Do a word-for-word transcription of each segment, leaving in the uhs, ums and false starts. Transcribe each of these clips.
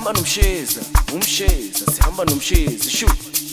sihamba nomsheza, umsheza sihamba nomsheza, shu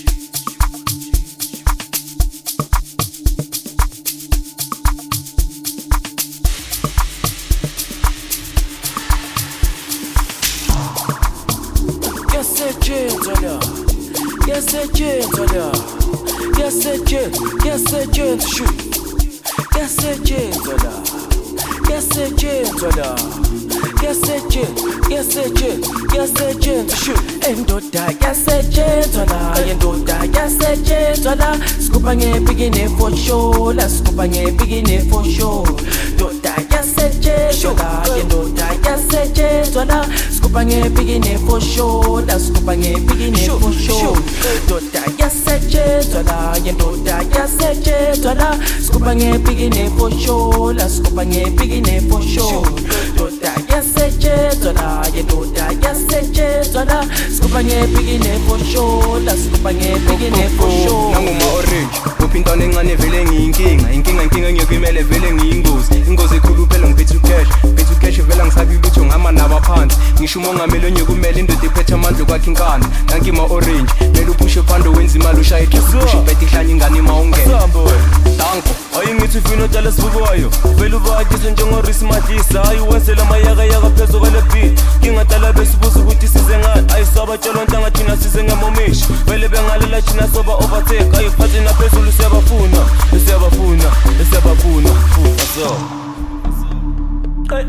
Yasetshenzwa la, yasetshenzwa la, yasetshenzwa, yasetshenzwa shu, yasetshenzwa la, yasetshenzwa la, yasetshenzwa, yasetshenzwa, yasetshenzwa shu. Endoda yasetshenzwa la, endoda yasetshenzwa la, sikuba ngebikini for sure, la sikuba ngebikini for sure. Endoda yasetshenzwa la, endoda yasetshenzwa la, sikuba ngebikini for sure, la sikuba ngebikini for sure. Endoda yasetshenzwa la, endoda yasetshenzwa la, sikuba ngebikini for sure, la sikuba ngebikini for sure. Endoda yasetshenzwa la, endoda yasetshenzwa la, sikuba ngebikini for sure, la sikuba ngebikini for sure. Nanguma orange uphintana encane vele ngiyinkinga inkinga inkinga ngiyokimele vele ngiyingozi ingozi ekhulu phela ngiphethe ucash ngiphethe ucash vela ngisabi lutho ngama nabaphansi ngisho uma ngamele nyokumele indoda iphethe amandla kwakhe inkani nanki ma orange mele uphushe phando wenza imali ushaye trip ushe ibhethi ihlanye ingane ma ungena danko ayingithi fino dala sibukayo vele ubakise njengoRis Madisa ayi wensela mayaka yaka phezulu kwale beat ngingadala besibuza ukuthi size ngani ayisaba tshelo ntanga thina size ngemomishi vele bengalela thina soba overtake ayiphathi naphezulu siyabafuna siyabafuna siyabafuna futhi so hey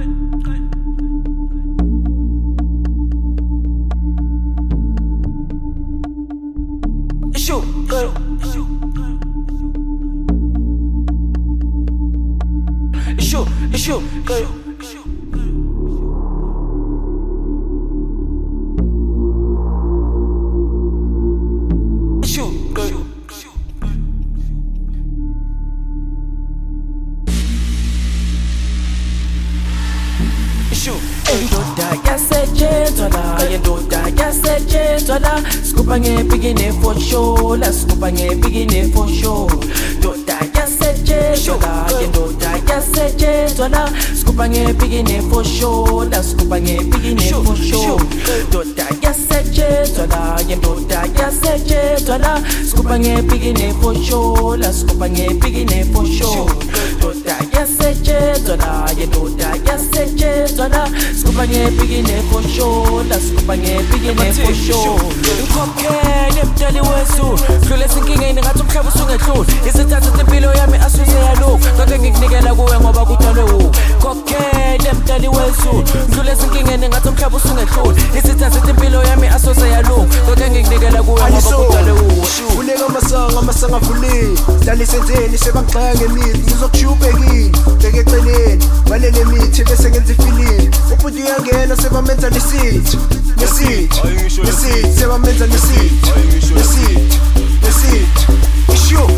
Shoot, go. Shoot, shoot, go. Shoot, go. Endoda yasetshenzwa la, endoda yasetshenzwa la, sikuba ngebikini for sure, la sikuba ngebikini for sure. Endoda yasetshenzwa la, endoda yasetshenzwa la, sikuba ngebikini for sure, la sikuba ngebikini for sure. Endoda yasetshenzwa la, endoda yasetshenzwa la, sikuba ngebikini for sure, la sikuba ngebikini for sure. Endoda yasetshenzwa la, endoda yasetshenzwa la, sikuba ngebikini for sure, la sikuba ngebikini for sure. Ngikhokhele mdali wesu, dlule sinkinga ngathi umhlaba usungedluli, isithatha impilo yami asuse yalokhu, ngake ngikunikela kuwe ngoba kudalwe u. Khokhele mdali wesu, dlule sinkinga ngathi umhlaba usungedluli, isithatha impilo yami asuse yalokhu, ngake ngikunikela kuwe ngoba kudalwe u. Uleka amasanga amasanga avulile, dlala isenzeni sebangixaka ngemithi, ngizokushubekile, beke eceleni, walele mithi bese ngenza ifilini. Umuntu uyangena sebamenza nesithi, nesithi, nesithi, sebamenza nesithi, nesithi, nesithi, isho.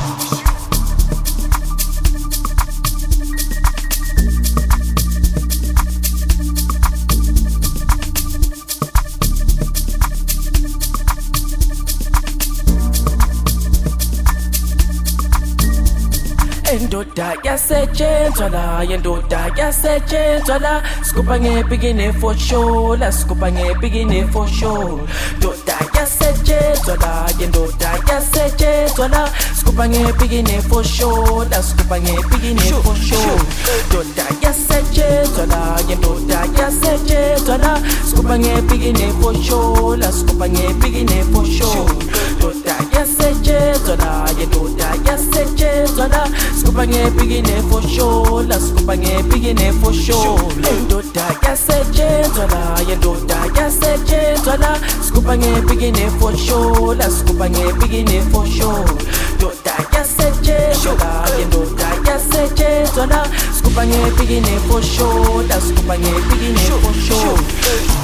Endoda yasetshenzwa la, endoda yasetshenzwa la, sikuba ngebikini for sure, la sikuba ngebikini for sure. Endoda yasetshenzwa la, endoda yasetshenzwa la, sikuba ngebikini for sure, la sikuba ngebikini for sure. Endoda yasetshenzwa la, endoda yasetshenzwa la, sikuba ngebikini for sure, la sikuba ngebikini for sure. Endoda yasetshenzwa la, endoda yasetshenzwa la, sikuba ngebikini for sure, la sikuba ngebikini for sure. Endoda yasetshenzwa la, endoda yasetshenzwa la, sikuba ngebikini for sure, la sikuba ngebikini for sure. Endoda yasetshenzwa la, endoda yasetshenzwa la, sikuba ngebikini for sure, la sikuba ngebikini for sure.